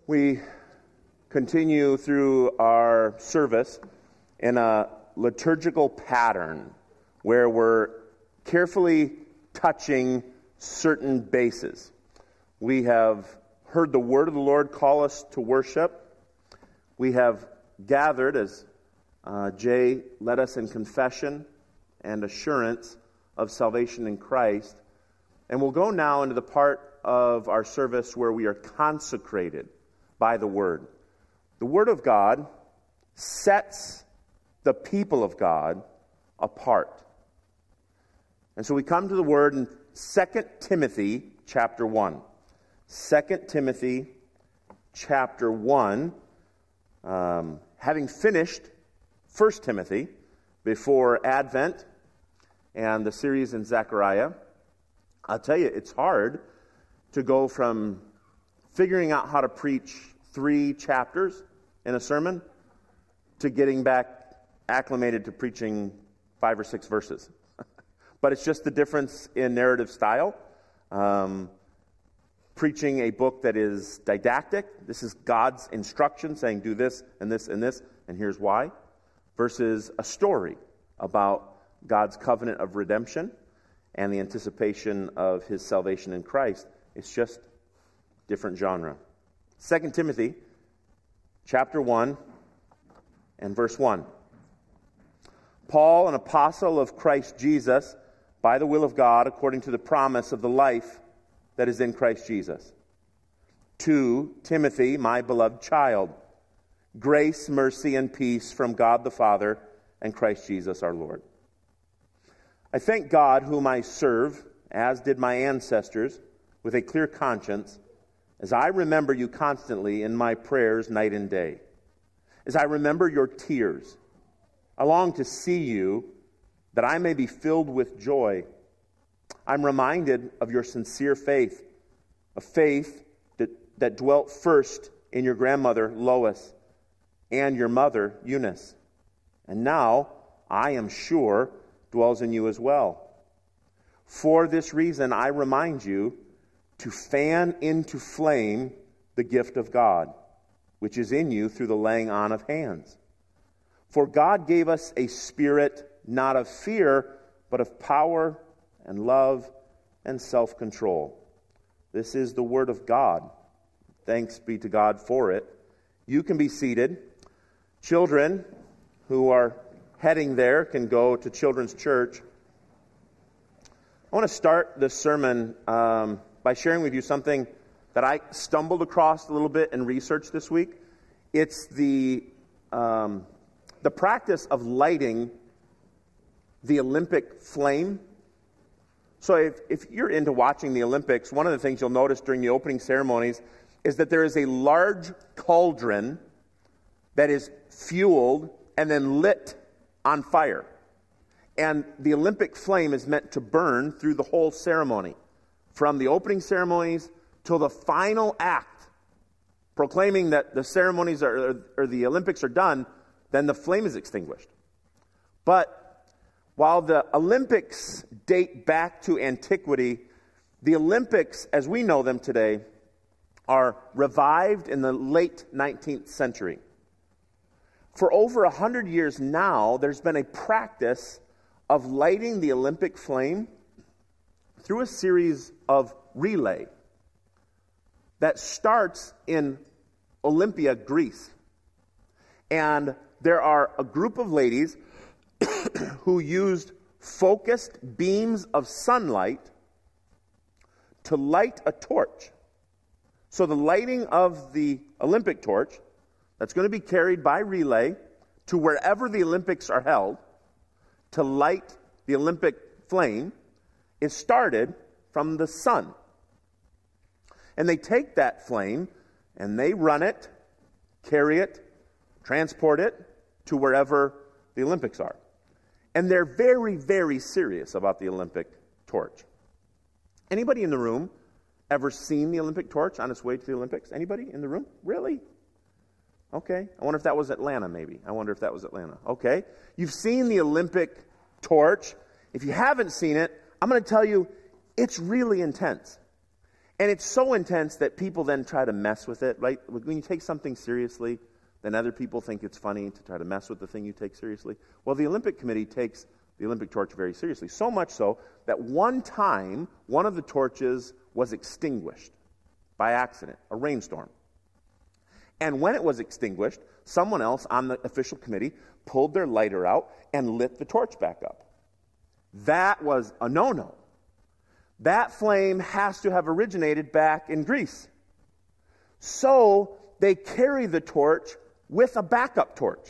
We continue through our service in a liturgical pattern where we're carefully touching certain bases. We have heard the word of the Lord call us to worship. We have gathered, as Jay led us in confession and assurance of salvation in Christ. And we'll go now into the part of our service where we are consecrated by the Word. The Word of God sets the people of God apart. And so we come to the Word in 2 Timothy chapter 1. 2 Timothy chapter 1, having finished 1 Timothy before Advent and the series in Zechariah, I'll tell you, it's hard to go from figuring out how to preach 3 chapters in a sermon to getting back acclimated to preaching 5 or 6 verses. But it's just the difference in narrative style. Preaching a book that is didactic, this is God's instruction saying do this and this and this, and here's why, versus a story about God's covenant of redemption and the anticipation of his salvation in Christ. It's just different genre. 2 Timothy chapter 1 and verse 1. Paul, an apostle of Christ Jesus, by the will of God, according to the promise of the life that is in Christ Jesus. To Timothy, my beloved child, grace, mercy, and peace from God the Father and Christ Jesus our Lord. I thank God, whom I serve, as did my ancestors, with a clear conscience, as I remember you constantly in my prayers night and day. As I remember your tears, I long to see you, that I may be filled with joy. I'm reminded of your sincere faith, a faith that dwelt first in your grandmother Lois and your mother Eunice, and now, I am sure, dwells in you as well. For this reason, I remind you to fan into flame the gift of God, which is in you through the laying on of hands. For God gave us a spirit not of fear, but of power and love and self-control. This is the word of God. Thanks be to God for it. You can be seated. Children who are heading there can go to Children's Church. I want to start this sermon by sharing with you something that I stumbled across a little bit in research this week. It's the practice of lighting the Olympic flame. So if you're into watching the Olympics, one of the things you'll notice during the opening ceremonies is that there is a large cauldron that is fueled and then lit on fire. And the Olympic flame is meant to burn through the whole ceremony, from the opening ceremonies till the final act, proclaiming that the ceremonies or the Olympics are done, then the flame is extinguished. But while the Olympics date back to antiquity, the Olympics, as we know them today, are revived in the late 19th century. For over 100 years now, there's been a practice of lighting the Olympic flame through a series of relay that starts in Olympia, Greece. And there are a group of ladies who used focused beams of sunlight to light a torch. So the lighting of the Olympic torch, that's going to be carried by relay to wherever the Olympics are held, to light the Olympic flame, is started from the sun. And they take that flame and they run it, carry it, transport it to wherever the Olympics are. And they're very, very serious about the Olympic torch. Anybody in the room ever seen the Olympic torch on its way to the Olympics? Anybody in the room? Really? Okay. I wonder if that was Atlanta, maybe. Okay. You've seen the Olympic torch. If you haven't seen it, I'm going to tell you, it's really intense. And it's so intense that people then try to mess with it, right? When you take something seriously, then other people think it's funny to try to mess with the thing you take seriously. Well, the Olympic Committee takes the Olympic torch very seriously, so much so that one time, one of the torches was extinguished by accident, a rainstorm. And when it was extinguished, someone else on the official committee pulled their lighter out and lit the torch back up. That was a no-no. That flame has to have originated back in Greece. So they carry the torch with a backup torch.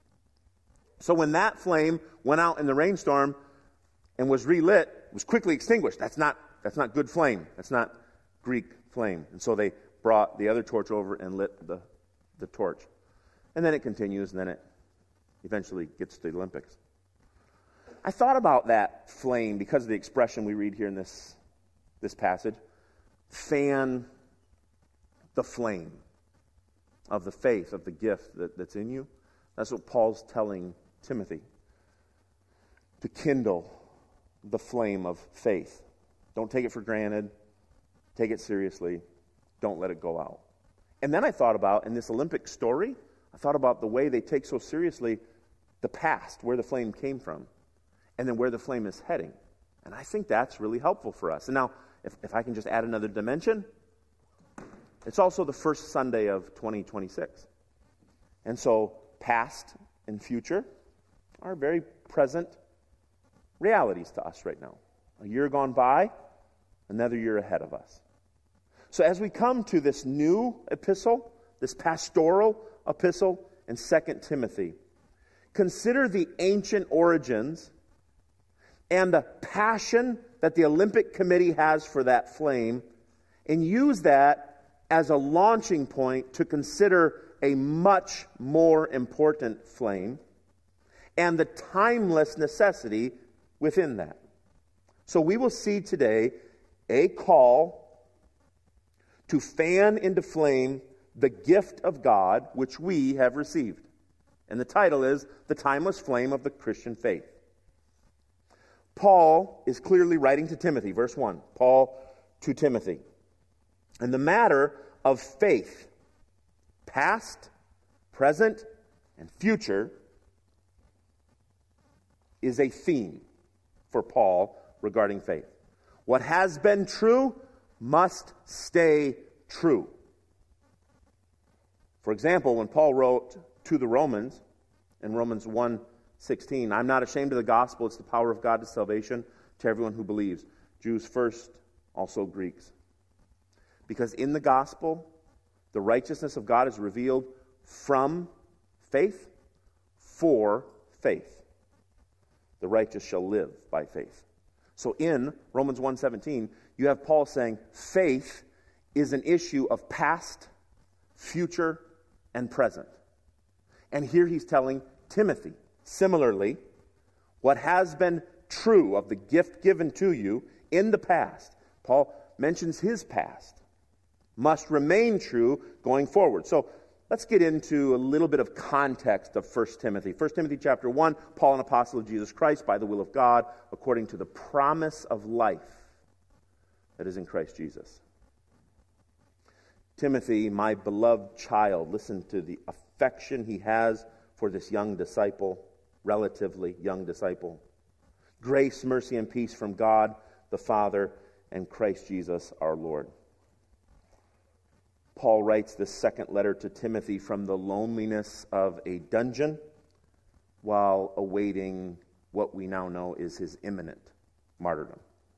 So when that flame went out in the rainstorm and was relit, it was quickly extinguished. That's not good flame. That's not Greek flame. And so they brought the other torch over and lit the torch. And then it continues, and then it eventually gets to the Olympics. I thought about that flame because of the expression we read here in this passage. Fan the flame of the faith, of the gift that's in you. That's what Paul's telling Timothy. To kindle the flame of faith. Don't take it for granted. Take it seriously. Don't let it go out. And then I thought about, in this Olympic story, I thought about the way they take so seriously the past, where the flame came from, and then where the flame is heading. And I think that's really helpful for us. And now, if I can just add another dimension, it's also the first Sunday of 2026. And so past and future are very present realities to us right now. A year gone by, another year ahead of us. So as we come to this new epistle, this pastoral epistle in 2 Timothy, consider the ancient origins and the passion that the Olympic Committee has for that flame, and use that as a launching point to consider a much more important flame and the timeless necessity within that. So we will see today a call to fan into flame the gift of God which we have received. And the title is The Timeless Flame of the Christian Faith. Paul is clearly writing to Timothy, verse 1. Paul to Timothy. And the matter of faith, past, present, and future, is a theme for Paul regarding faith. What has been true must stay true. For example, when Paul wrote to the Romans, in Romans 1:16, I'm not ashamed of the gospel, it's the power of God to salvation to everyone who believes. Jews first, also Greeks. Because in the gospel, the righteousness of God is revealed from faith for faith. The righteous shall live by faith. So in Romans 1:17, you have Paul saying faith is an issue of past, future, and present. And here he's telling Timothy, similarly, what has been true of the gift given to you in the past, Paul mentions his past, must remain true going forward. So let's get into a little bit of context of 1 Timothy. 1 Timothy chapter 1, Paul, an apostle of Jesus Christ, by the will of God, according to the promise of life that is in Christ Jesus. Timothy, my beloved child, listen to the affection he has for this young disciple, relatively young disciple. Grace, mercy, and peace from God the Father and Christ Jesus our Lord. Paul writes this second letter to Timothy from the loneliness of a dungeon while awaiting what we now know is his imminent martyrdom.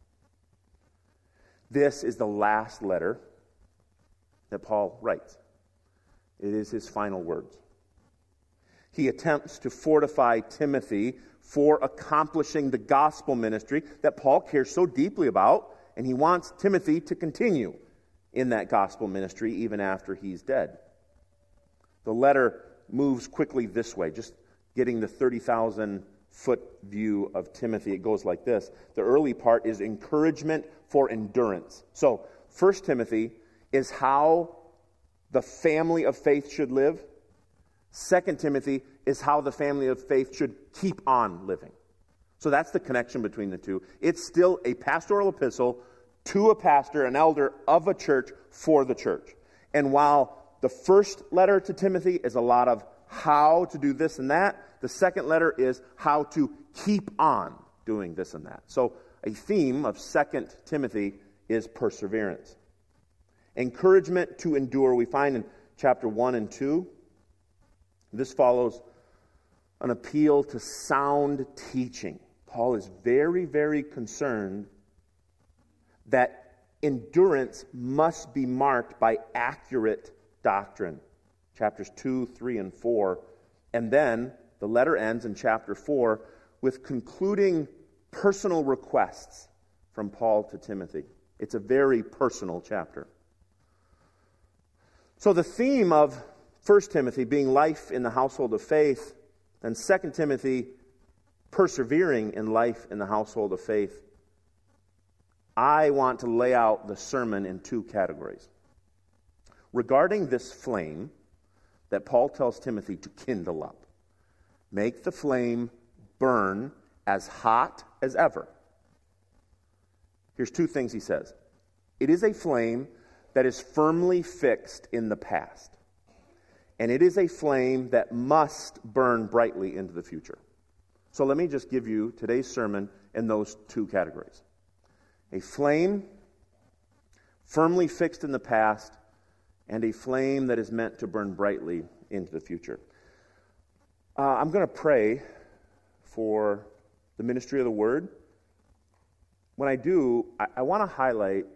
This is the last letter that Paul writes. It is his final words. He attempts to fortify Timothy for accomplishing the gospel ministry that Paul cares so deeply about, and he wants Timothy to continue in that gospel ministry even after he's dead. The letter moves quickly this way, just getting the 30,000-foot view of Timothy. It goes like this. The early part is encouragement for endurance. So, 1 Timothy is how the family of faith should live. 2 Timothy is how the family of faith should keep on living. So that's the connection between the two. It's still a pastoral epistle to a pastor, an elder of a church for the church. And while the first letter to Timothy is a lot of how to do this and that, the second letter is how to keep on doing this and that. So a theme of 2 Timothy is perseverance. Encouragement to endure, we find in chapter 1 and 2. This follows an appeal to sound teaching. Paul is very, very concerned that endurance must be marked by accurate doctrine. Chapters 2, 3, and 4. And then the letter ends in chapter 4 with concluding personal requests from Paul to Timothy. It's a very personal chapter. So the theme of 1 Timothy being life in the household of faith, and 2 Timothy persevering in life in the household of faith, I want to lay out the sermon in two categories. Regarding this flame that Paul tells Timothy to kindle up, make the flame burn as hot as ever. Here's two things he says. It is a flame that is firmly fixed in the past. And it is a flame that must burn brightly into the future. So let me just give you today's sermon in those two categories. A flame firmly fixed in the past, and a flame that is meant to burn brightly into the future. I'm going to pray for the ministry of the Word. When I do, I want to highlight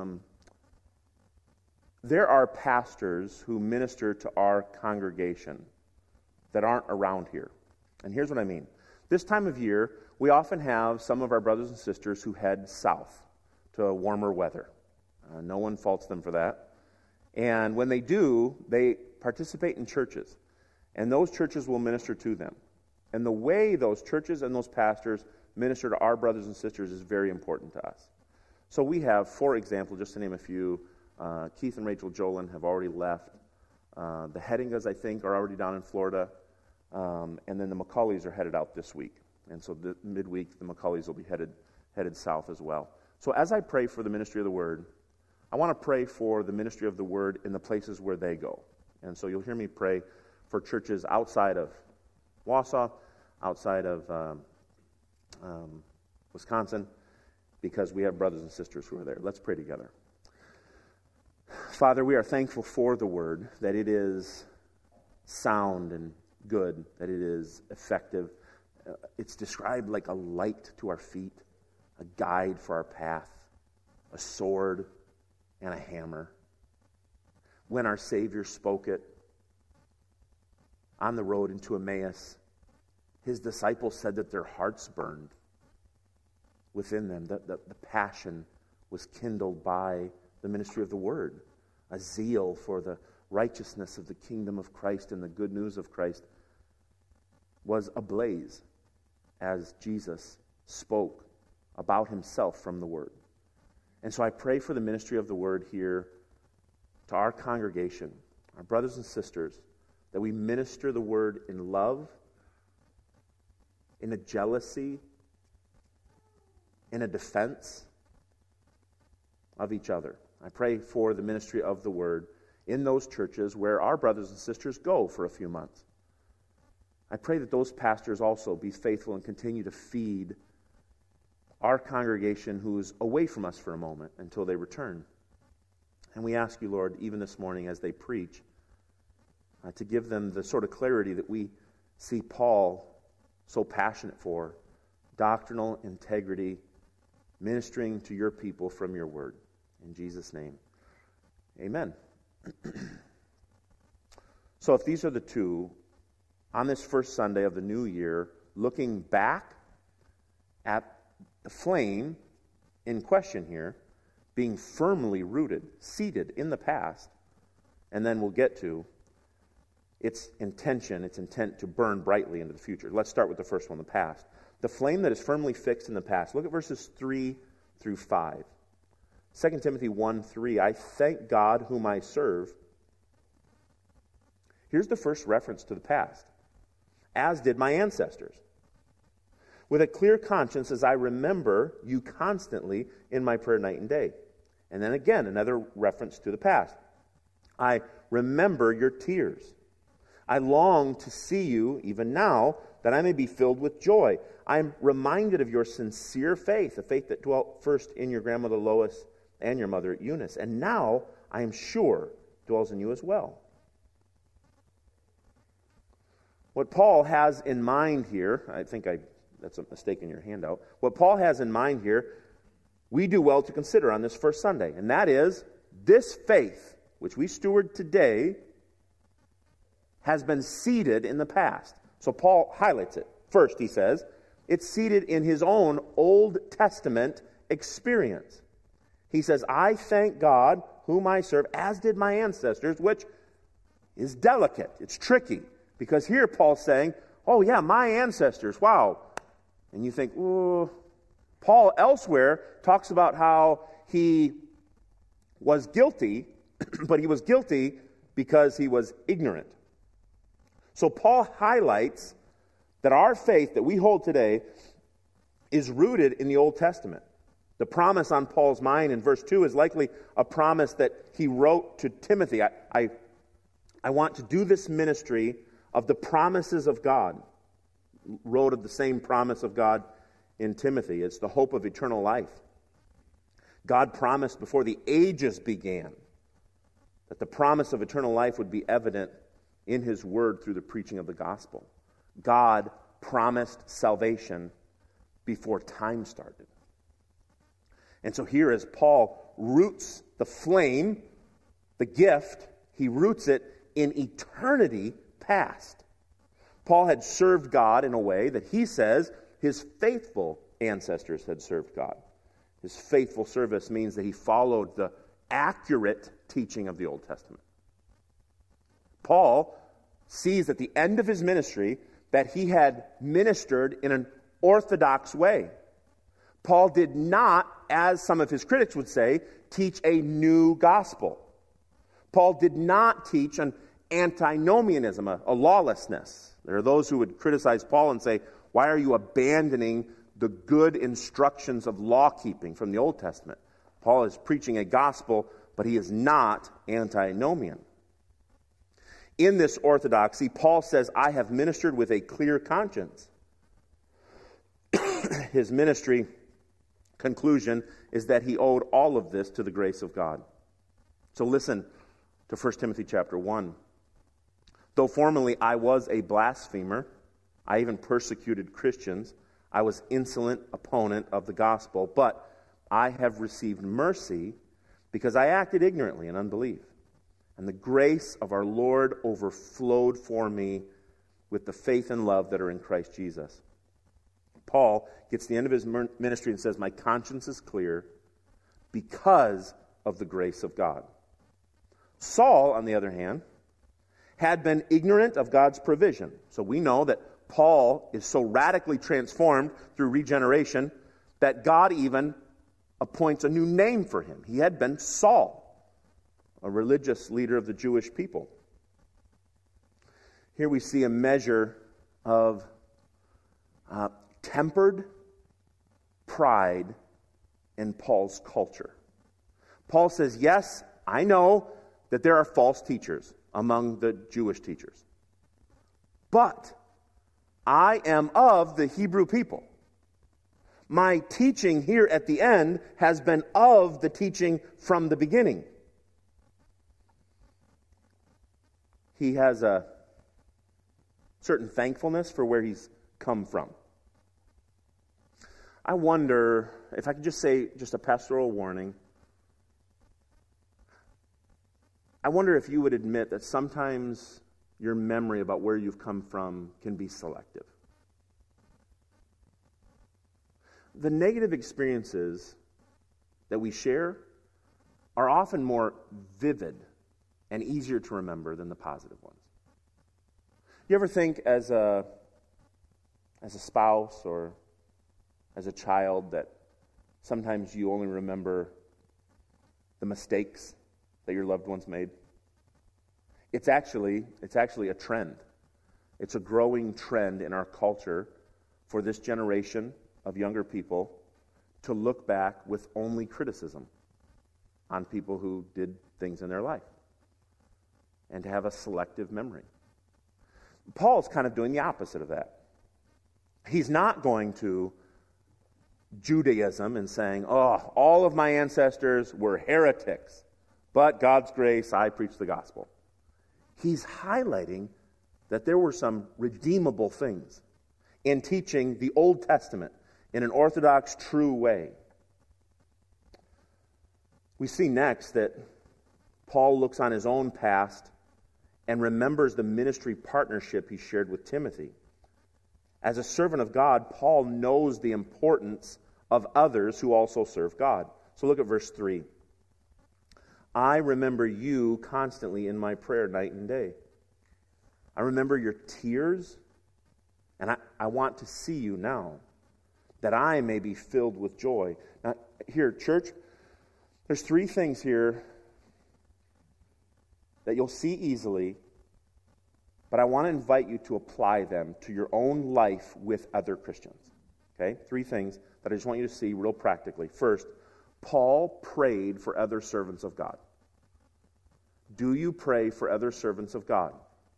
there are pastors who minister to our congregation that aren't around here. And here's what I mean. This time of year, we often have some of our brothers and sisters who head south to warmer weather. No one faults them for that. And when they do, they participate in churches. And those churches will minister to them. And the way those churches and those pastors minister to our brothers and sisters is very important to us. So we have, for example, just to name a few, Keith and Rachel Jolin have already left. The Headingas, I think, are already down in Florida. And then the McCaulleys are headed out this week. And so the midweek, the McCaulleys will be headed south as well. So as I pray for the ministry of the Word, I want to pray for the ministry of the Word in the places where they go. And so you'll hear me pray for churches outside of Wausau, outside of Wisconsin, because we have brothers and sisters who are there. Let's pray together. Father, we are thankful for the Word, that it is sound and good, that it is effective. It's described like a light to our feet, a guide for our path, a sword, and a hammer. When our Savior spoke it on the road into Emmaus, his disciples said that their hearts burned within them, that the passion was kindled by the ministry of the Word, a zeal for the righteousness of the kingdom of Christ and the good news of Christ was ablaze as Jesus spoke about himself from the Word. And so I pray for the ministry of the Word here to our congregation, our brothers and sisters, that we minister the Word in love, in a jealousy, in a defense of each other. I pray for the ministry of the Word in those churches where our brothers and sisters go for a few months. I pray that those pastors also be faithful and continue to feed our congregation who is away from us for a moment until they return. And we ask you, Lord, even this morning as they preach, to give them the sort of clarity that we see Paul so passionate for, doctrinal integrity, ministering to your people from your word. In Jesus' name, amen. So if these are the two, on this first Sunday of the new year, looking back at the flame in question here, being firmly rooted, seated in the past, and then we'll get to its intention, its intent to burn brightly into the future. Let's start with the first one, the past. The flame that is firmly fixed in the past. Look at verses 3 through 5. 2 Timothy 1:3, I thank God whom I serve. Here's the first reference to the past. As did my ancestors. with a clear conscience as I remember you constantly in my prayer night and day. And then again, another reference to the past. I remember your tears. I long to see you even now, that I may be filled with joy. I am reminded of your sincere faith, the faith that dwelt first in your grandmother Lois and your mother Eunice, and now I am sure dwells in you as well. What Paul has in mind here, that's a mistake in your handout. What Paul has in mind here, we do well to consider on this first Sunday, and that is this faith, which we steward today, has been seated in the past. So Paul highlights it. First, he says, it's seated in his own Old Testament experience. He says, I thank God, whom I serve, as did my ancestors, which is delicate. It's tricky. Because here Paul's saying, oh yeah, my ancestors, wow. And you think, ooh. Paul elsewhere talks about how he was guilty, but he was guilty because he was ignorant. So Paul highlights that our faith that we hold today is rooted in the Old Testament. The promise on Paul's mind in verse 2 is likely a promise that he wrote to Timothy. I want to do this ministry of the promises of God. Wrote of the same promise of God in Timothy. It's the hope of eternal life. God promised before the ages began that the promise of eternal life would be evident in his word through the preaching of the gospel. God promised salvation before time started. And so here as Paul roots the flame, the gift, he roots it in eternity past. Paul had served God in a way that he says his faithful ancestors had served God. His faithful service means that he followed the accurate teaching of the Old Testament. Paul sees at the end of his ministry that he had ministered in an orthodox way. Paul did not, as some of his critics would say, teach a new gospel. Paul did not teach an antinomianism, a lawlessness. There are those who would criticize Paul and say, why are you abandoning the good instructions of law-keeping from the Old Testament? Paul is preaching a gospel, but he is not antinomian. In this orthodoxy, Paul says, I have ministered with a clear conscience. His ministry conclusion is that he owed all of this to the grace of God. So listen to 1 Timothy chapter 1. Though formerly I was a blasphemer, I even persecuted Christians, I was insolent opponent of the gospel, but I have received mercy because I acted ignorantly in unbelief. And the grace of our Lord overflowed for me with the faith and love that are in Christ Jesus. Paul gets to the end of his ministry and says, my conscience is clear because of the grace of God. Saul, on the other hand, had been ignorant of God's provision. So we know that Paul is so radically transformed through regeneration that God even appoints a new name for him. He had been Saul, a religious leader of the Jewish people. Here we see a measure of tempered pride in Paul's culture. Paul says, yes, I know that there are false teachers among the Jewish teachers, but I am of the Hebrew people. My teaching here at the end has been of the teaching from the beginning. He has a certain thankfulness for where he's come from. I wonder, if I could just say, just a pastoral warning, I wonder if you would admit that sometimes your memory about where you've come from can be selective. The negative experiences that we share are often more vivid and easier to remember than the positive ones. You ever think as a spouse or as a child that sometimes you only remember the mistakes that your loved ones made? It's actually a trend. It's a growing trend in our culture for this generation of younger people to look back with only criticism on people who did things in their life and to have a selective memory. Paul's kind of doing the opposite of that. He's not going to Judaism and saying, oh, all of my ancestors were heretics, but God's grace, I preach the gospel. He's highlighting that there were some redeemable things in teaching the Old Testament in an orthodox, true way. We see next that Paul looks on his own past and remembers the ministry partnership he shared with Timothy. As a servant of God, Paul knows the importance of others who also serve God. So look at verse 3. I remember you constantly in my prayer night and day. I remember your tears, and I want to see you now, that I may be filled with joy. Now, here, church, there's three things here that you'll see easily, but I want to invite you to apply them to your own life with other Christians. Okay? Three things that I just want you to see real practically. First, Paul prayed for other servants of God. Do you pray for other servants of God?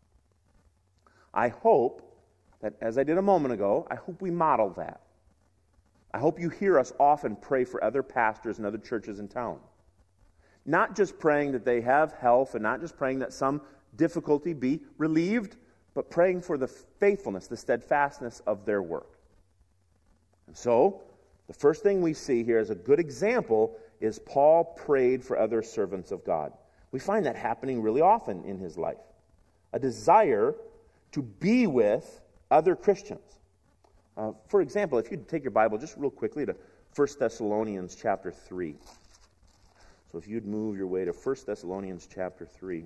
I hope that, as I did a moment ago, I hope we model that. I hope you hear us often pray for other pastors and other churches in town. Not just praying that they have health and not just praying that some difficulty be relieved, but praying for the faithfulness, the steadfastness of their work. And so, the first thing we see here as a good example is Paul prayed for other servants of God. We find that happening really often in his life. A desire to be with other Christians. For example, if you'd take your Bible just real quickly to 1 Thessalonians chapter 3. So if you'd move your way to 1 Thessalonians chapter 3.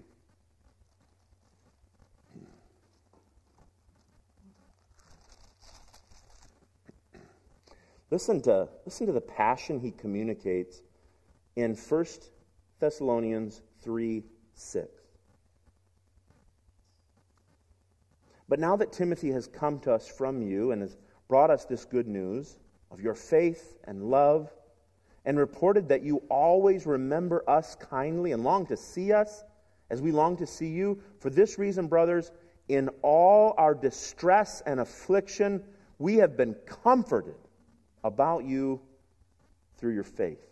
Listen to the passion he communicates in 1 Thessalonians 3:6. But now that Timothy has come to us from you and has brought us this good news of your faith and love, and reported that you always remember us kindly and long to see us as we long to see you, for this reason, brothers, in all our distress and affliction, we have been comforted about you through your faith.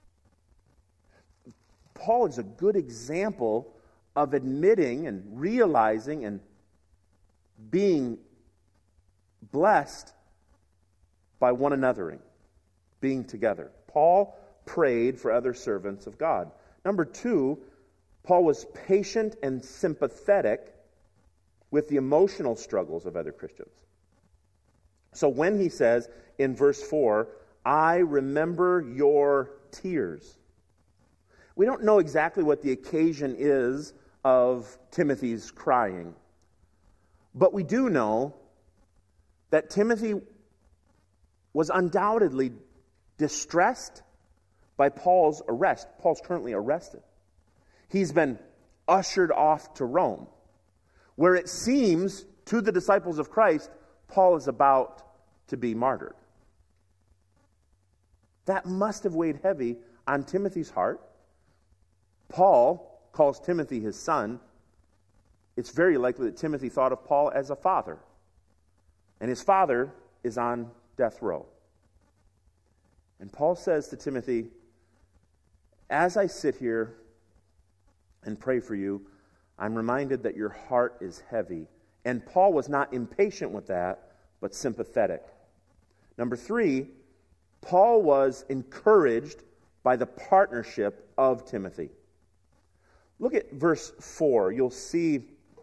Paul is a good example of admitting and realizing and being blessed by one anothering, being together. Paul prayed for other servants of God. Number two, Paul was patient and sympathetic with the emotional struggles of other Christians. So when he says in verse 4, I remember your tears, we don't know exactly what the occasion is of Timothy's crying. But we do know that Timothy was undoubtedly distressed by Paul's arrest. Paul's currently arrested. He's been ushered off to Rome, where it seems to the disciples of Christ, Paul is about to be martyred. That must have weighed heavy on Timothy's heart. Paul calls Timothy his son. It's very likely that Timothy thought of Paul as a father. And his father is on death row. And Paul says to Timothy, as I sit here and pray for you, I'm reminded that your heart is heavy. And Paul was not impatient with that, but sympathetic. Number three, Paul was encouraged by the partnership of Timothy. Look at verse 4. You'll see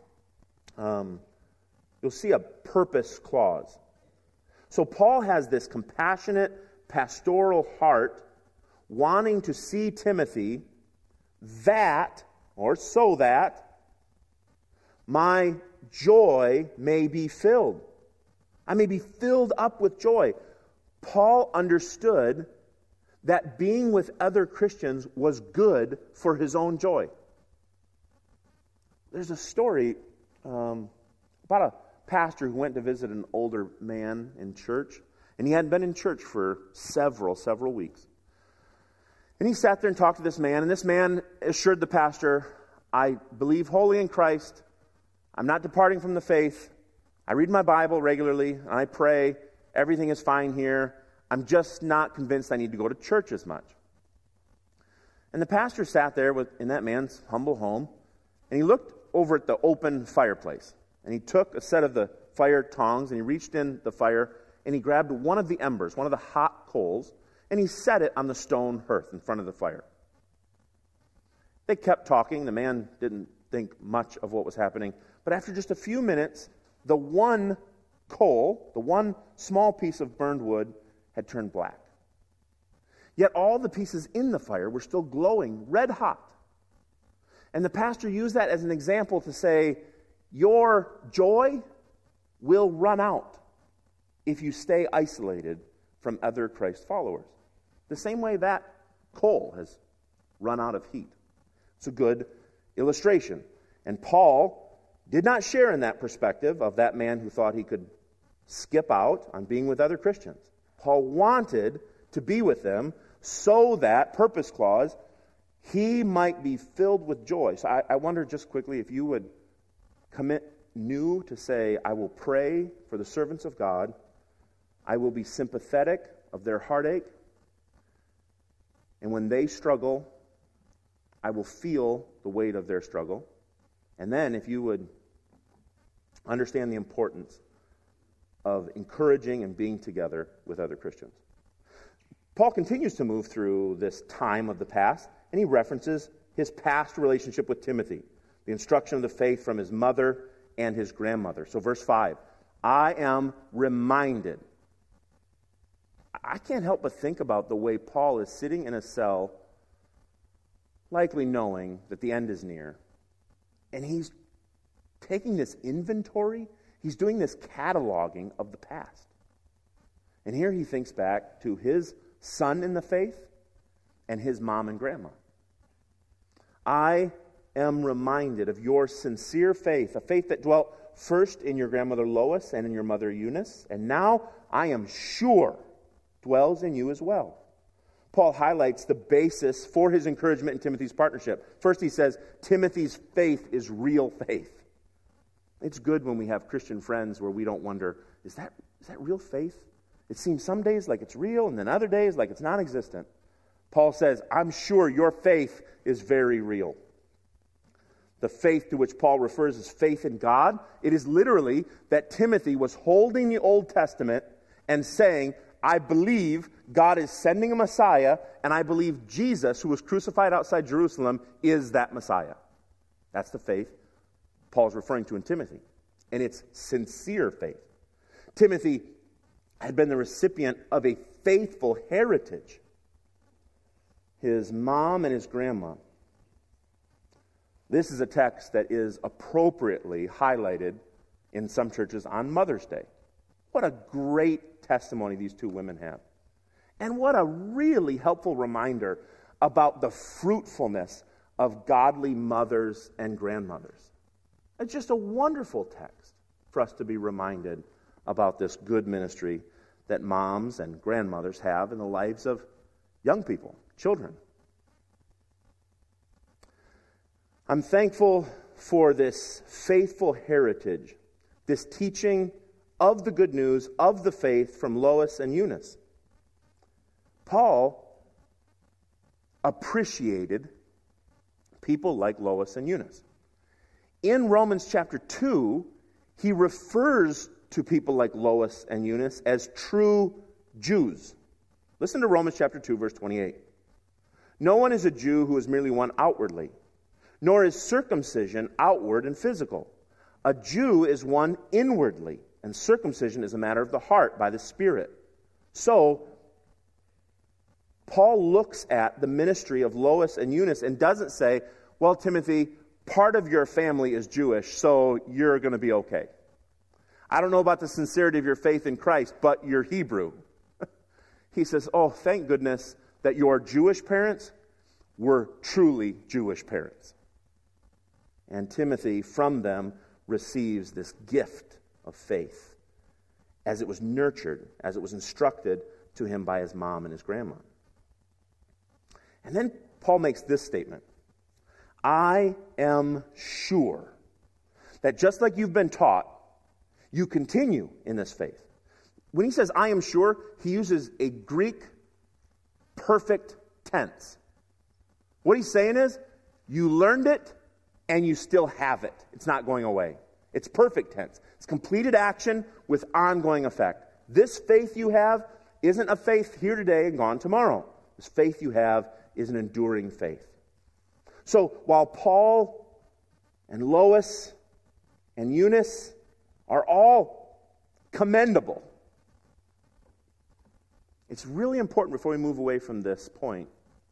a purpose clause. So Paul has this compassionate, pastoral heart, wanting to see Timothy that, or so that, my joy may be filled. I may be filled up with joy. Paul understood that being with other Christians was good for his own joy. There's a story about pastor who went to visit an older man in church, and he hadn't been in church for several weeks. And he sat there and talked to this man, and this man assured the pastor, I believe wholly in Christ. I'm not departing from the faith. I read my Bible regularly, and I pray. Everything is fine here. I'm just not convinced I need to go to church as much. And the pastor sat there in that man's humble home, and he looked over at the open fireplace. And he took a set of the fire tongs, and he reached in the fire, and he grabbed one of the embers, one of the hot coals, and he set it on the stone hearth in front of the fire. They kept talking. The man didn't think much of what was happening. But after just a few minutes, the one coal, the one small piece of burned wood, had turned black. Yet all the pieces in the fire were still glowing red hot. And the pastor used that as an example to say, your joy will run out if you stay isolated from other Christ followers. The same way that coal has run out of heat. It's a good illustration. And Paul did not share in that perspective of that man who thought he could skip out on being with other Christians. Paul wanted to be with them so that, purpose clause, he might be filled with joy. So I wonder just quickly if you would commit new to say, I will pray for the servants of God. I will be sympathetic of their heartache. And when they struggle, I will feel the weight of their struggle. And then if you would understand the importance of encouraging and being together with other Christians. Paul continues to move through this time of the past, and he references his past relationship with Timothy, the instruction of the faith from his mother and his grandmother. So verse 5, I am reminded. I can't help but think about the way Paul is sitting in a cell, likely knowing that the end is near, and he's taking this inventory, he's doing this cataloging of the past. And here he thinks back to his son in the faith and his mom and grandma. I am reminded of your sincere faith, a faith that dwelt first in your grandmother Lois and in your mother Eunice, and now I am sure dwells in you as well. Paul highlights the basis for his encouragement in Timothy's partnership. First he says, Timothy's faith is real faith. It's good when we have Christian friends where we don't wonder, is that real faith? It seems some days like it's real, and then other days like it's non-existent. Paul says, I'm sure your faith is very real. The faith to which Paul refers as faith in God, it is literally that Timothy was holding the Old Testament and saying, I believe God is sending a Messiah, and I believe Jesus, who was crucified outside Jerusalem, is that Messiah. That's the faith Paul's referring to in Timothy. And it's sincere faith. Timothy had been the recipient of a faithful heritage. His mom and his grandma. This is a text that is appropriately highlighted in some churches on Mother's Day. What a great testimony these two women have. And what a really helpful reminder about the fruitfulness of godly mothers and grandmothers. It's just a wonderful text for us to be reminded about this good ministry that moms and grandmothers have in the lives of young people, children. I'm thankful for this faithful heritage, this teaching of the good news of the faith from Lois and Eunice. Paul appreciated people like Lois and Eunice. In Romans chapter 2, he refers to people like Lois and Eunice as true Jews. Listen to Romans chapter 2, verse 28. No one is a Jew who is merely one outwardly, nor is circumcision outward and physical. A Jew is one inwardly, and circumcision is a matter of the heart by the Spirit. So, Paul looks at the ministry of Lois and Eunice and doesn't say, well, Timothy, part of your family is Jewish, so you're going to be okay. I don't know about the sincerity of your faith in Christ, but you're Hebrew. He says, oh, thank goodness that your Jewish parents were truly Jewish parents. And Timothy, from them, receives this gift of faith as it was nurtured, as it was instructed to him by his mom and his grandma. And then Paul makes this statement: I am sure that just like you've been taught, you continue in this faith. When he says, I am sure, he uses a Greek perfect tense. What he's saying is, you learned it and you still have it. It's not going away. It's perfect tense. It's completed action with ongoing effect. This faith you have isn't a faith here today and gone tomorrow. This faith you have is an enduring faith. So while Paul and Lois and Eunice are all commendable, it's really important before we move away from this point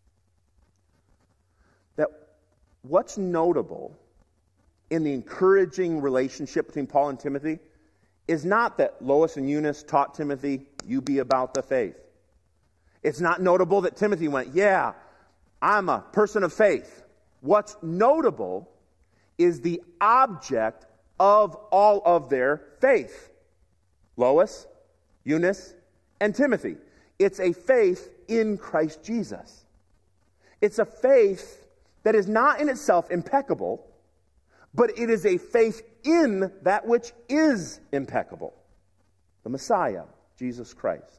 that what's notable in the encouraging relationship between Paul and Timothy is not that Lois and Eunice taught Timothy, you be about the faith. It's not notable that Timothy went, yeah, I'm a person of faith. What's notable is the object of all of their faith. Lois, Eunice, and Timothy. It's a faith in Christ Jesus. It's a faith that is not in itself impeccable, but it is a faith in that which is impeccable, the Messiah, Jesus Christ.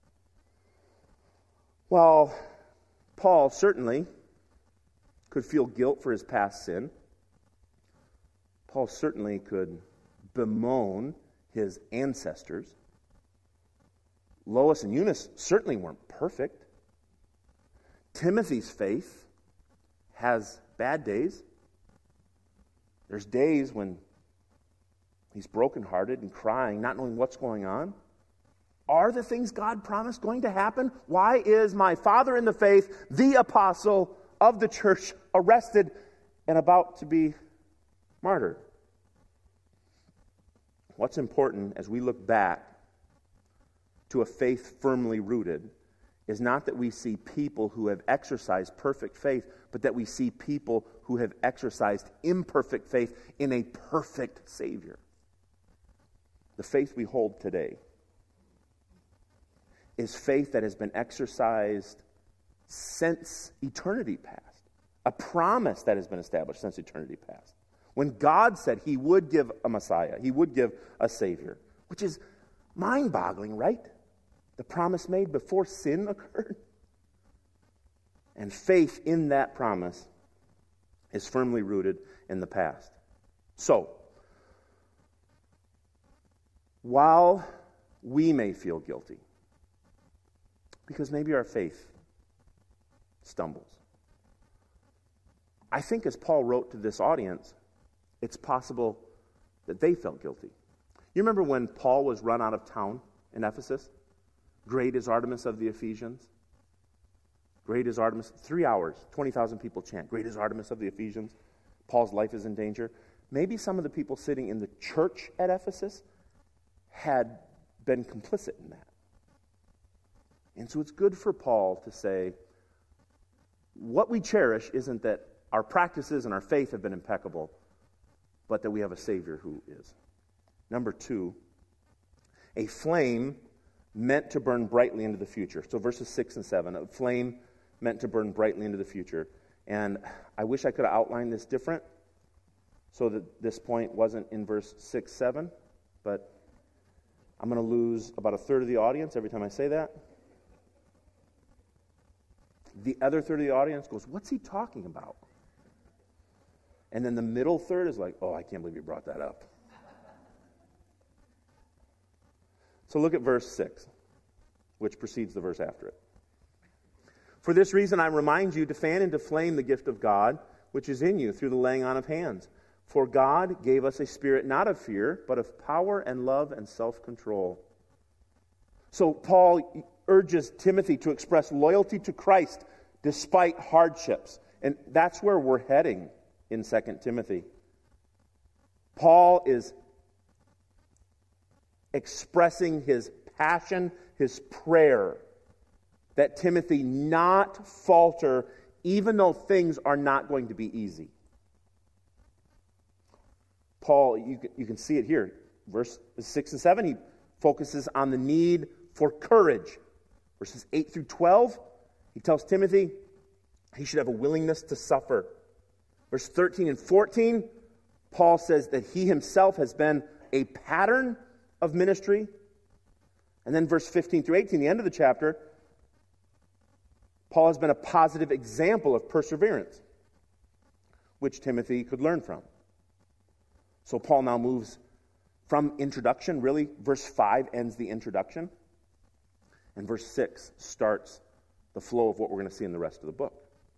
While Paul certainly could feel guilt for his past sin, Paul certainly could bemoan his ancestors. Lois and Eunice certainly weren't perfect. Timothy's faith has bad days. There's days when he's brokenhearted and crying, not knowing what's going on. Are the things God promised going to happen? Why is my father in the faith, the apostle of the church, arrested and about to be martyred? What's important as we look back to a faith firmly rooted is not that we see people who have exercised perfect faith, but that we see people who have exercised imperfect faith in a perfect Savior. The faith we hold today is faith that has been exercised since eternity past. A promise that has been established since eternity past. When God said he would give a Messiah, he would give a Savior, which is mind-boggling, right? The promise made before sin occurred. And faith in that promise is firmly rooted in the past. So, while we may feel guilty, because maybe our faith stumbles, I think as Paul wrote to this audience, it's possible that they felt guilty. You remember when Paul was run out of town in Ephesus? Great is Artemis of the Ephesians. Great is Artemis. 3 hours, 20,000 people chant. Great is Artemis of the Ephesians. Paul's life is in danger. Maybe some of the people sitting in the church at Ephesus had been complicit in that. And so it's good for Paul to say, what we cherish isn't that our practices and our faith have been impeccable, but that we have a Savior who is. Number 2, a flame meant to burn brightly into the future. So verses 6 and 7, a flame meant to burn brightly into the future. And I wish I could have outlined this different so that this point wasn't in verse 6, 7, but I'm going to lose about a third of the audience every time I say that. The other third of the audience goes, what's he talking about? And then the middle third is like, oh, I can't believe you brought that up. So look at verse 6, which precedes the verse after it. For this reason I remind you to fan into flame the gift of God, which is in you through the laying on of hands. For God gave us a spirit not of fear, but of power and love and self-control. So Paul urges Timothy to express loyalty to Christ despite hardships. And that's where we're heading in 2 Timothy. Paul is expressing his passion, his prayer, that Timothy not falter even though things are not going to be easy. Paul, you can see it here. verse 6 and 7, he focuses on the need for courage. Verses 8 through 12, he tells Timothy he should have a willingness to suffer. Verse 13 and 14, Paul says that he himself has been a pattern of ministry. And then verse 15 through 18, the end of the chapter, Paul has been a positive example of perseverance, which Timothy could learn from. So Paul now moves from introduction, really, verse 5 ends the introduction, and verse 6 starts the flow of what we're going to see in the rest of the book.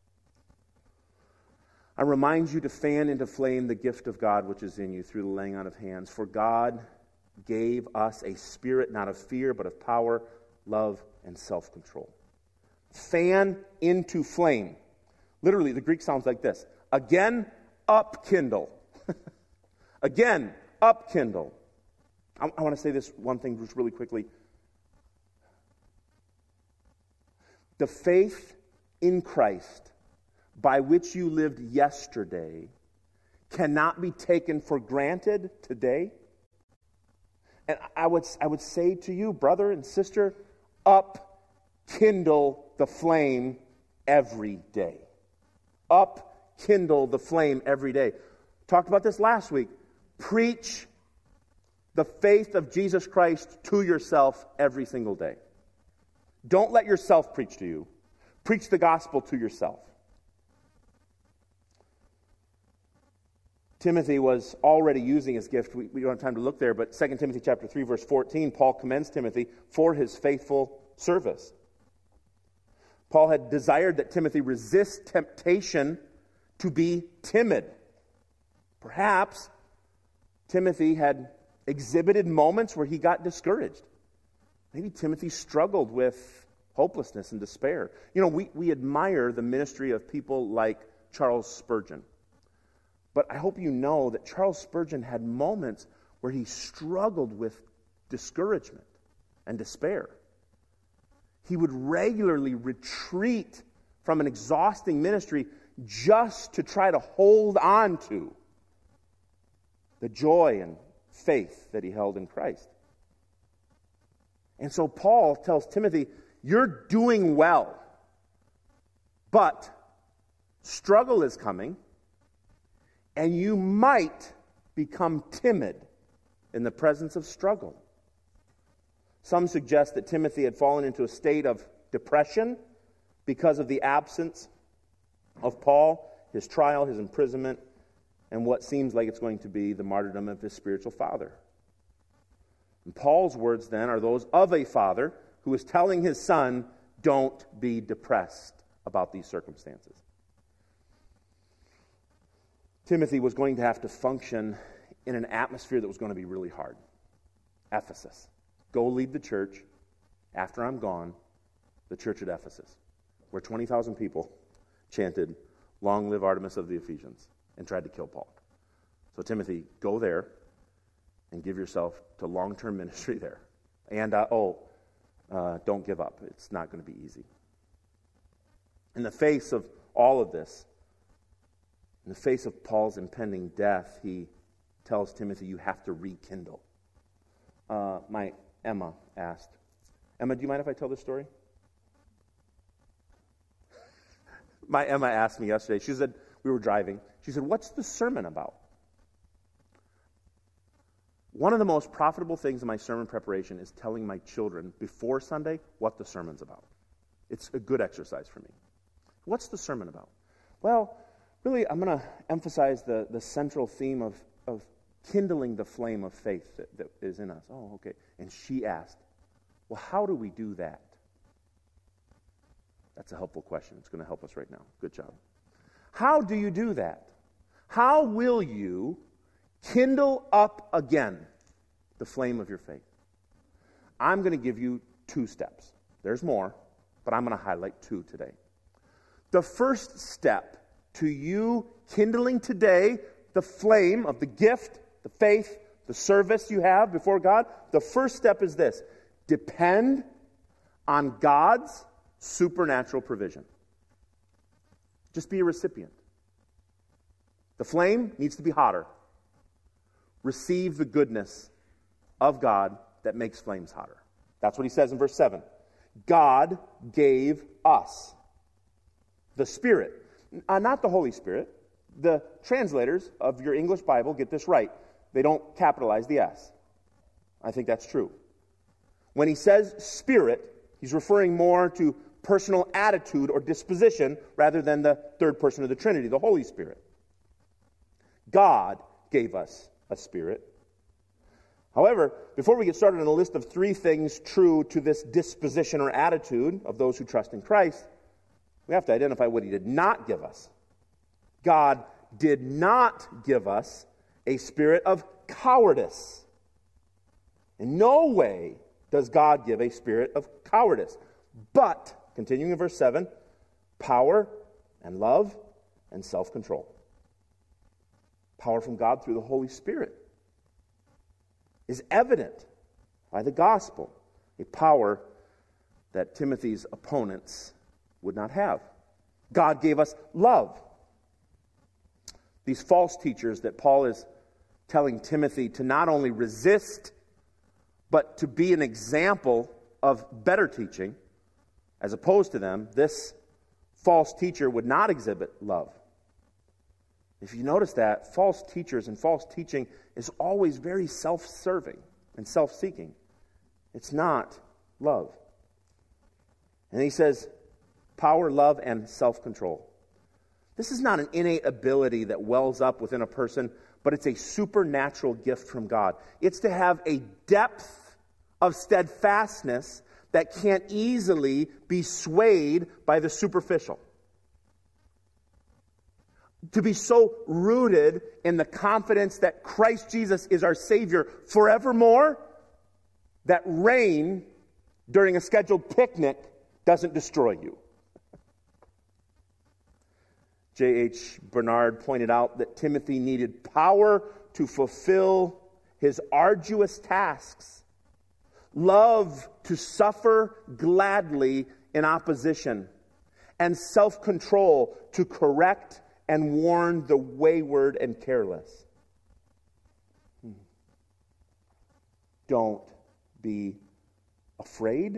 I remind you to fan into flame the gift of God which is in you through the laying on of hands. For God gave us a spirit not of fear, but of power, love, and self-control. Fan into flame. Literally, the Greek sounds like this. Again, upkindle. Again, upkindle. I want to say this one thing just really quickly. The faith in Christ by which you lived yesterday cannot be taken for granted today. And I would say to you, brother and sister, upkindle the flame every day. Upkindle the flame every day. Talked about this last week. Preach the faith of Jesus Christ to yourself every single day. Don't let yourself preach to you. Preach the gospel to yourself. Timothy was already using his gift. We don't have time to look there, but 2 Timothy chapter 3, verse 14, Paul commends Timothy for his faithful service. Paul had desired that Timothy resist temptation to be timid. Perhaps Timothy had exhibited moments where he got discouraged. Maybe Timothy struggled with hopelessness and despair. You know, we admire the ministry of people like Charles Spurgeon. But I hope you know that Charles Spurgeon had moments where he struggled with discouragement and despair. He would regularly retreat from an exhausting ministry just to try to hold on to the joy and faith that he held in Christ. And so Paul tells Timothy, you're doing well, but struggle is coming, and you might become timid in the presence of struggle. Some suggest that Timothy had fallen into a state of depression because of the absence of Paul, his trial, his imprisonment, and what seems like it's going to be the martyrdom of his spiritual father. And Paul's words then are those of a father who is telling his son, don't be depressed about these circumstances. Timothy was going to have to function in an atmosphere that was going to be really hard. Ephesus. Go lead the church, after I'm gone, the church at Ephesus, where 20,000 people chanted, long live Artemis of the Ephesians, and tried to kill Paul. So Timothy, go there and give yourself to long-term ministry there. And, don't give up. It's not going to be easy. In the face of all of this, in the face of Paul's impending death, he tells Timothy, you have to rekindle. My Emma asked, Emma, do you mind if I tell this story? My Emma asked me yesterday, she said, we were driving, she said, what's the sermon about? One of the most profitable things in my sermon preparation is telling my children before Sunday what the sermon's about. It's a good exercise for me. What's the sermon about? Well, really, I'm going to emphasize the central theme of kindling the flame of faith that is in us. Oh, okay. And she asked, well, how do we do that? That's a helpful question. It's going to help us right now. Good job. How do you do that? How will you kindle up again the flame of your faith? I'm going to give you 2 steps. There's more, but I'm going to highlight 2 today. The first step to you kindling today the flame of the gift, the faith, the service you have before God, the first step is this: depend on God's supernatural provision. Just be a recipient. The flame needs to be hotter. Receive the goodness of God that makes flames hotter. That's what he says in verse 7. God gave us the Spirit. Not the Holy Spirit. The translators of your English Bible get this right. They don't capitalize the S. I think that's true. When he says Spirit, he's referring more to personal attitude or disposition rather than the third person of the Trinity, the Holy Spirit. God gave us a Spirit. However, before we get started on a list of 3 things true to this disposition or attitude of those who trust in Christ, we have to identify what he did not give us. God did not give us a spirit of cowardice. In no way does God give a spirit of cowardice. But, continuing in verse 7, power and love and self-control. Power from God through the Holy Spirit is evident by the gospel, a power that Timothy's opponents would not have. God gave us love. These false teachers that Paul is telling Timothy to not only resist, but to be an example of better teaching, as opposed to them, this false teacher would not exhibit love. If you notice that, false teachers and false teaching is always very self-serving and self-seeking. It's not love. And he says, power, love, and self-control. This is not an innate ability that wells up within a person, but it's a supernatural gift from God. It's to have a depth of steadfastness that can't easily be swayed by the superficial. To be so rooted in the confidence that Christ Jesus is our Savior forevermore, that rain during a scheduled picnic doesn't destroy you. J.H. Bernard pointed out that Timothy needed power to fulfill his arduous tasks, love to suffer gladly in opposition, and self-control to correct and warn the wayward and careless. Don't be afraid.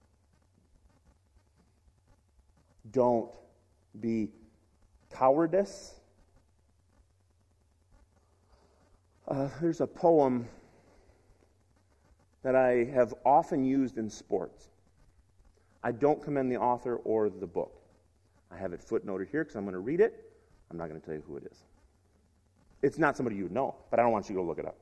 Don't be cowardice. There's a poem that I have often used in sports. I don't commend the author or the book. I have it footnoted here because I'm going to read it. I'm not going to tell you who it is. It's not somebody you would know, but I don't want you to go look it up.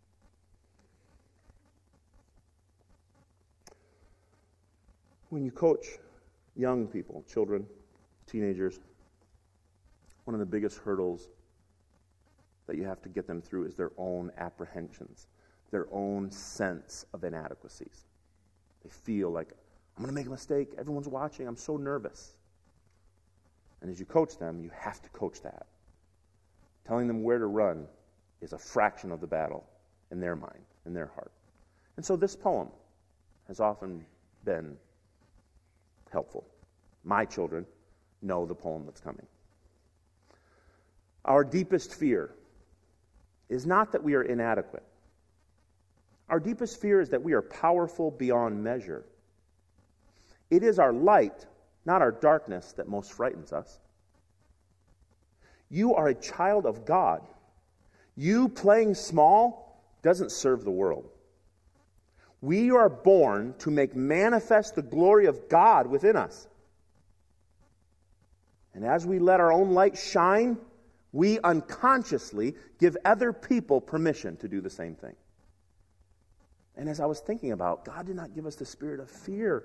When you coach young people, children, teenagers, one of the biggest hurdles that you have to get them through is their own apprehensions, their own sense of inadequacies. They feel like, I'm going to make a mistake. Everyone's watching. I'm so nervous. And as you coach them, you have to coach that. Telling them where to run is a fraction of the battle in their mind, in their heart. And so this poem has often been helpful. My children know the poem that's coming. Our deepest fear is not that we are inadequate. Our deepest fear is that we are powerful beyond measure. It is our light, not our darkness, that most frightens us. You are a child of God. You playing small doesn't serve the world. We are born to make manifest the glory of God within us. And as we let our own light shine, we unconsciously give other people permission to do the same thing. And as I was thinking about, God did not give us the spirit of fear.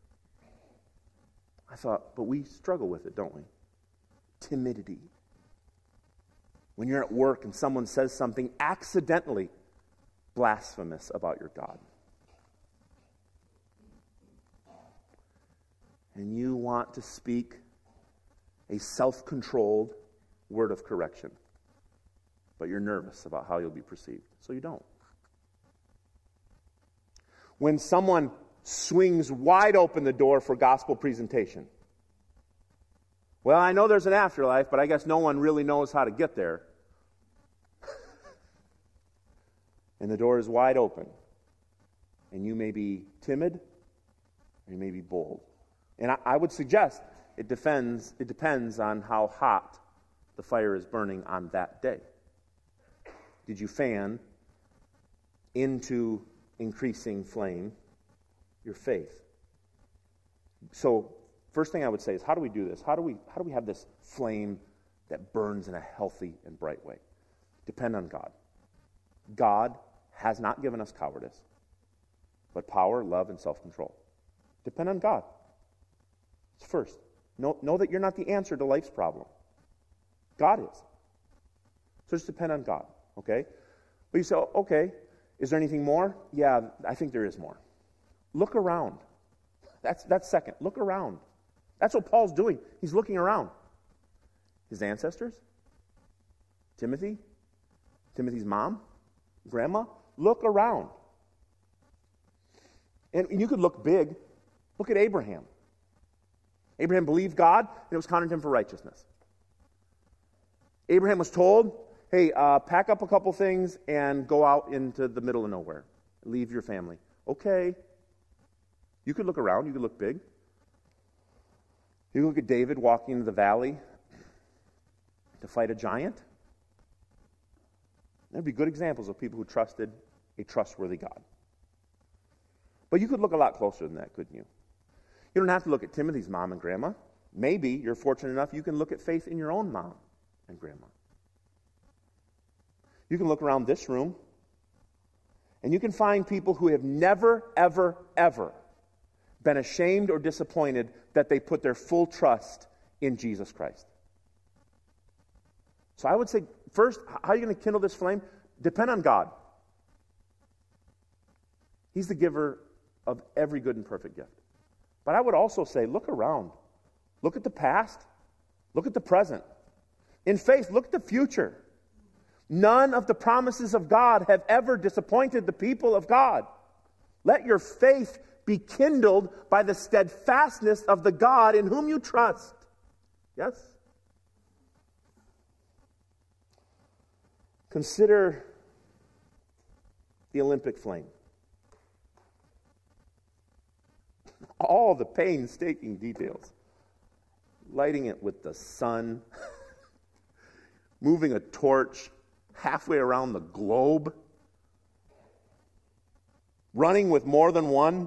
I thought, but we struggle with it, don't we? Timidity. When you're at work and someone says something accidentally blasphemous about your God, and you want to speak a self-controlled word of correction, but you're nervous about how you'll be perceived, so you don't. When someone swings wide open the door for gospel presentation, well, I know there's an afterlife, but I guess no one really knows how to get there. And the door is wide open. And you may be timid, or you may be bold. And I would suggest it depends on how hot the fire is burning on that day. Did you fan into increasing flame your faith? So, first thing I would say is, how do we do this? How do we have this flame that burns in a healthy and bright way? Depend on God. God has not given us cowardice, but power, love, and self-control. Depend on God. It's first. Know that you're not the answer to life's problem. God is. So just depend on God, okay? But you say, okay, is there anything more? Yeah, I think there is more. Look around. That's second. Look around. That's what Paul's doing. He's looking around. His ancestors, Timothy's mom, grandma, look around. And you could look big. Look at Abraham. Abraham believed God, and it was counted to him for righteousness. Abraham was told, hey, pack up a couple things and go out into the middle of nowhere. Leave your family. Okay. You could look around. You could look big. You could look at David walking into the valley to fight a giant. There'd be good examples of people who trusted a trustworthy God. But you could look a lot closer than that, couldn't you? You don't have to look at Timothy's mom and grandma. Maybe you're fortunate enough you can look at faith in your own mom and grandma. You can look around this room, and you can find people who have never, ever, ever been ashamed or disappointed that they put their full trust in Jesus Christ. So I would say, first, how are you going to kindle this flame? Depend on God. He's the giver of every good and perfect gift. But I would also say, look around. Look at the past. Look at the present. In faith, look at the future. None of the promises of God have ever disappointed the people of God. Let your faith be kindled by the steadfastness of the God in whom you trust. Yes? Consider the Olympic flame. All the painstaking details. Lighting it with the sun, moving a torch halfway around the globe, running with more than one.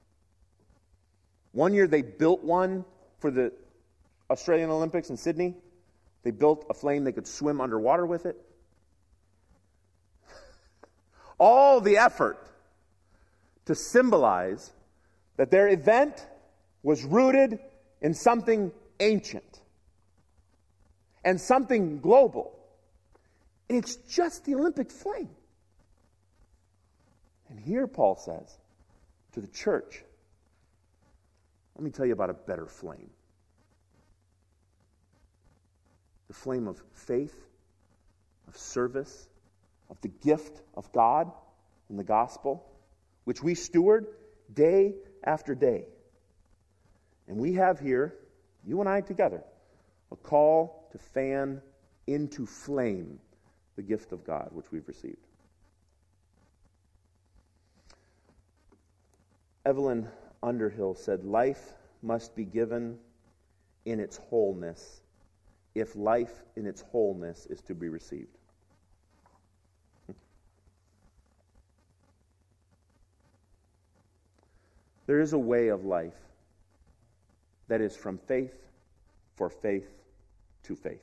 One year they built one for the Australian Olympics in Sydney. They built a flame they could swim underwater with it. All the effort to symbolize that their event was rooted in something ancient and something global. And it's just the Olympic flame. And here Paul says to the church, let me tell you about a better flame. The flame of faith, of service, of the gift of God and the gospel, which we steward day after day. And we have here, you and I together, a call to fan into flame the gift of God which we've received. Evelyn Underhill said, life must be given in its wholeness if life in its wholeness is to be received. There is a way of life that is from faith for faith to faith.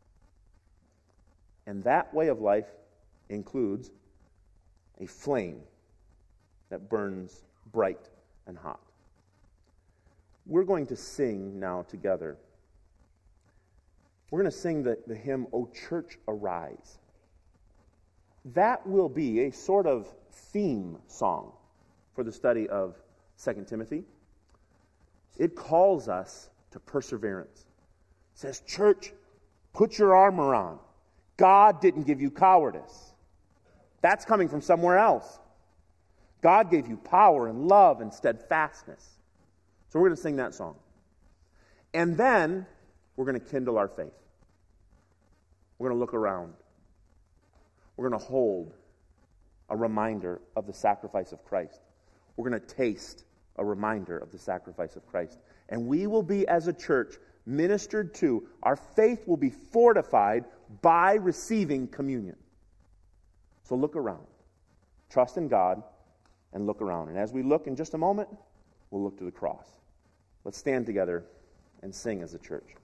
And that way of life includes a flame that burns bright and hot. We're going to sing now together. We're going to sing the hymn, O Church Arise. That will be a sort of theme song for the study of 2 Timothy. It calls us to perseverance. It says, church, put your armor on. God didn't give you cowardice. That's coming from somewhere else. God gave you power and love and steadfastness. So we're going to sing that song. And then we're going to kindle our faith. We're going to look around. We're going to hold a reminder of the sacrifice of Christ. we're going to taste a reminder of the sacrifice of Christ. And we will be, as a church, ministered to. Our faith will be fortified by receiving communion. So look around. Trust in God and look around. And as we look in just a moment, we'll look to the cross. Let's stand together and sing as a church.